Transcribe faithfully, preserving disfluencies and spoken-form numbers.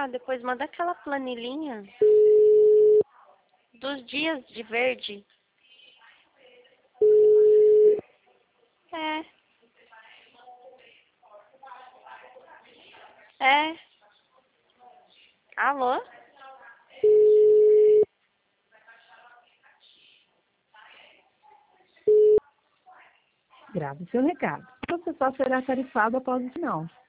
Ah, depois manda aquela planilhinha dos dias de verde. É. É. Alô? Grave seu recado. O processar será tarifado após o sinal.